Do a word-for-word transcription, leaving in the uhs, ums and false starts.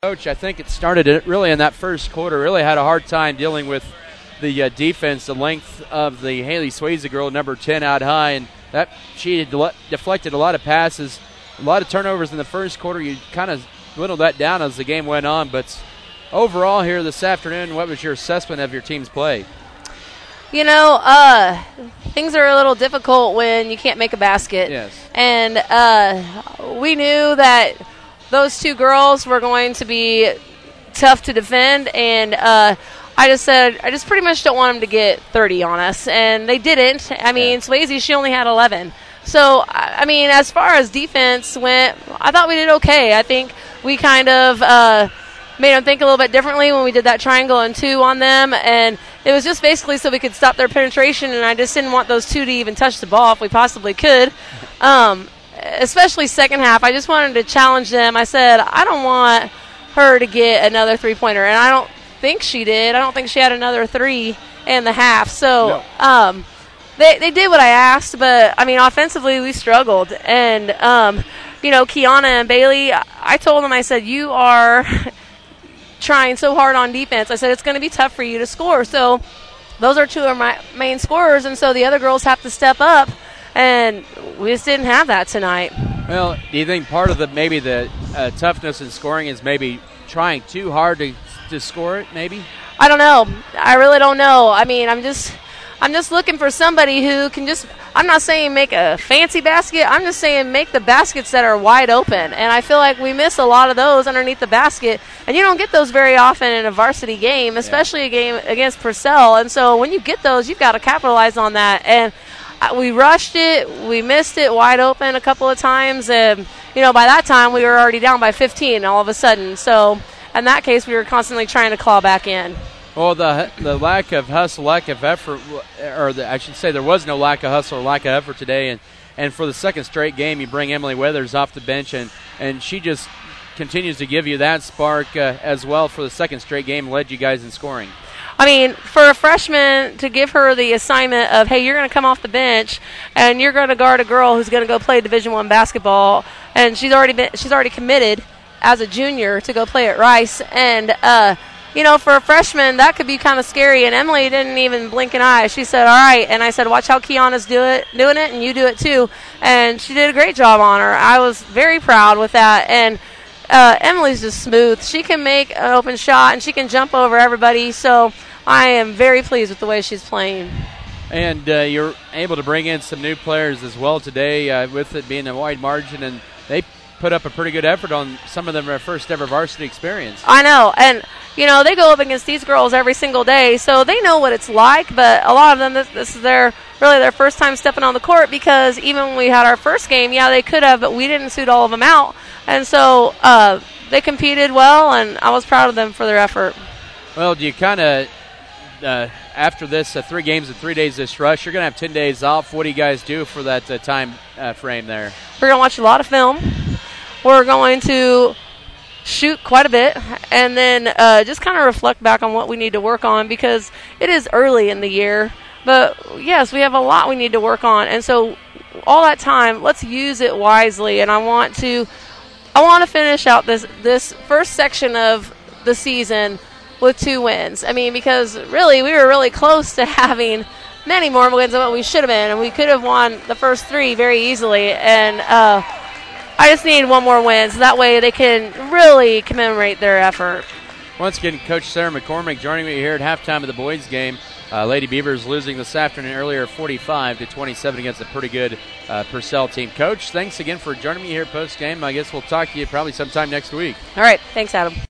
Coach, I think it started really in that first quarter. Really had a hard time dealing with the uh, defense, the length of the Haley Swayze girl, number ten, out high, and that she had de- deflected a lot of passes, a lot of turnovers in the first quarter. You kind of dwindled that down as the game went on, but overall here this afternoon, what was your assessment of your team's play? You know, uh, things are a little difficult when you can't make a basket. Yes. And uh, we knew that those two girls were going to be tough to defend, and uh, I just said, I just pretty much don't want them to get thirty on us, and they didn't. I mean, yeah. Swayze, she only had eleven. So, I mean, as far as defense went, I thought we did okay. I think we kind of uh, made them think a little bit differently when we did that triangle and two on them, and it was just basically so we could stop their penetration, and I just didn't want those two to even touch the ball if we possibly could. Um Especially second half, I just wanted to challenge them. I said, I don't want her to get another three-pointer, and I don't think she did. I don't think she had another three in the half. So no. um, they they did what I asked, but, I mean, offensively we struggled. And, um, you know, Kiana and Bailey, I told them, I said, you are trying so hard on defense. I said, it's going to be tough for you to score. So those are two of my main scorers, and so the other girls have to step up. And we just didn't have that tonight. Well, do you think part of the maybe the uh, toughness in scoring is maybe trying too hard to to score it? Maybe. I don't know. I really don't know. I mean, I'm just I'm just looking for somebody who can just. I'm not saying make a fancy basket. I'm just saying make the baskets that are wide open. And I feel like we miss a lot of those underneath the basket, and you don't get those very often in a varsity game, especially yeah. a game against Purcell. And so when you get those, you've got to capitalize on that. And we rushed it. We missed it wide open a couple of times. And, you know, by that time, we were already down by fifteen all of a sudden. So, in that case, we were constantly trying to claw back in. Well, the the lack of hustle, lack of effort, or the, I should say there was no lack of hustle or lack of effort today. And, and for the second straight game, you bring Emily Weathers off the bench, and, and she just continues to give you that spark uh, as well for the second straight game, led you guys in scoring. I mean, for a freshman to give her the assignment of, hey, you're going to come off the bench and you're going to guard a girl who's going to go play Division One basketball, and she's already been she's already committed as a junior to go play at Rice. And uh, you know, for a freshman, that could be kind of scary. And Emily didn't even blink an eye. She said, "All right." And I said, "Watch how Kiana's do it, doing it, and you do it too." And she did a great job on her. I was very proud with that. And uh, Emily's just smooth. She can make an open shot and she can jump over everybody. So I am very pleased with the way she's playing. And uh, you're able to bring in some new players as well today, uh, with it being a wide margin, and they put up a pretty good effort on some of them their first ever varsity experience. I know, and you know, they go up against these girls every single day, so they know what it's like, but a lot of them, this, this is their really their first time stepping on the court, because even when we had our first game, yeah, they could have, but we didn't suit all of them out. And so uh, they competed well, and I was proud of them for their effort. Well, do you kind of, uh, after this, uh, three games in three days this rush, you're going to have ten days off. What do you guys do for that uh, time uh, frame there? We're going to watch a lot of film. We're going to shoot quite a bit, and then uh, just kind of reflect back on what we need to work on, because it is early in the year. But, yes, we have a lot we need to work on. And so all that time, let's use it wisely. And I want to I want to finish out this, this first section of the season with two wins. I mean, because really we were really close to having many more wins than what we should have been. And we could have won the first three very easily. And uh, I just need one more win, so that way they can really commemorate their effort. Once again, Coach Sarah McCormick joining me here at halftime of the boys' game. Uh, Lady Beavers losing this afternoon earlier forty-five to twenty-seven against a pretty good uh, Purcell team. Coach, thanks again for joining me here post-game. I guess we'll talk to you probably sometime next week. All right. Thanks, Adam.